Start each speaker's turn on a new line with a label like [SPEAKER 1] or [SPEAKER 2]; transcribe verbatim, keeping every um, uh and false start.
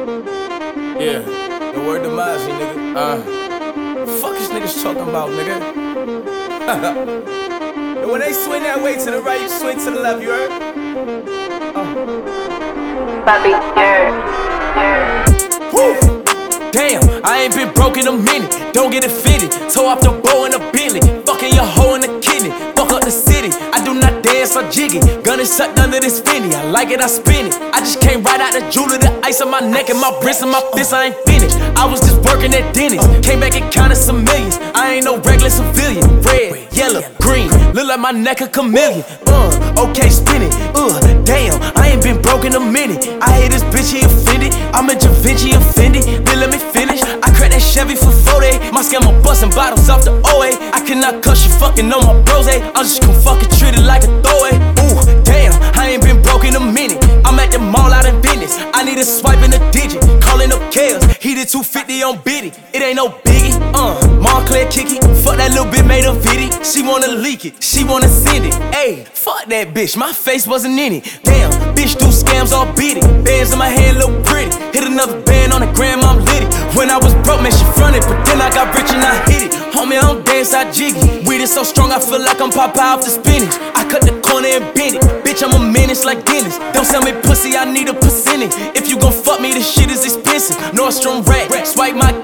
[SPEAKER 1] Yeah, the word demise, you nigga. Uh, fuck is niggas talking about, nigga? And when they swing that way to the right, you swing to the left, you heard? Uh.
[SPEAKER 2] Bobby, yeah, yeah.
[SPEAKER 1] Woo! Damn, I ain't been broke in a minute. Don't get it fitted. Toe off the bow in a Bentley. Fucking your hoe in the kidney. Fuck up the city. I do not dance or jiggy. Gun is sucked under this finny. I like it, I spin it. I just came right out the jeweler. The ice on my neck and my wrist and my fist. I ain't finished. I was just working at Denny's. Came back and counted some millions. I ain't no regular civilian. Red, yellow, green. Look like my neck a chameleon. Uh, okay, spin it. Uh, damn, I ain't been broke in a minute. I hate this bitch, he offended. I'm a Da Vinci offended. Then let me finish. I cracked that Chevy for forty. My scammer busting bottles off the O A. I cannot cuss you fucking on my bros. I'm just gon' fucking treat it like a throwaway. Ooh, damn, I ain't been broke in a minute. I'm at the mall out in business. I need a swipe in a digit. Calling up Kales. He did two fifty on Biddy. It ain't no biggie. Uh, Montclair kicky. Fuck that little bit made a viddy. She wanna leak it. She wanna send it. Ayy, fuck that bitch. My face wasn't in it. Damn, bitch do scams all beat it. Bands in my hand look pretty. Hit another band on the gram, I'm litty. When I was broke, man, she fronted, but then I got rich and I hit it. Homie, I don't dance, I jiggy. Weed is so strong, I feel like I'm Popeye off the spinach. I cut the corner and bend it. Bitch, I'm a menace like Dennis. Don't sell me pussy, I need a percentage. If you gon' fuck me, this shit is expensive. Nordstrom rack, swipe my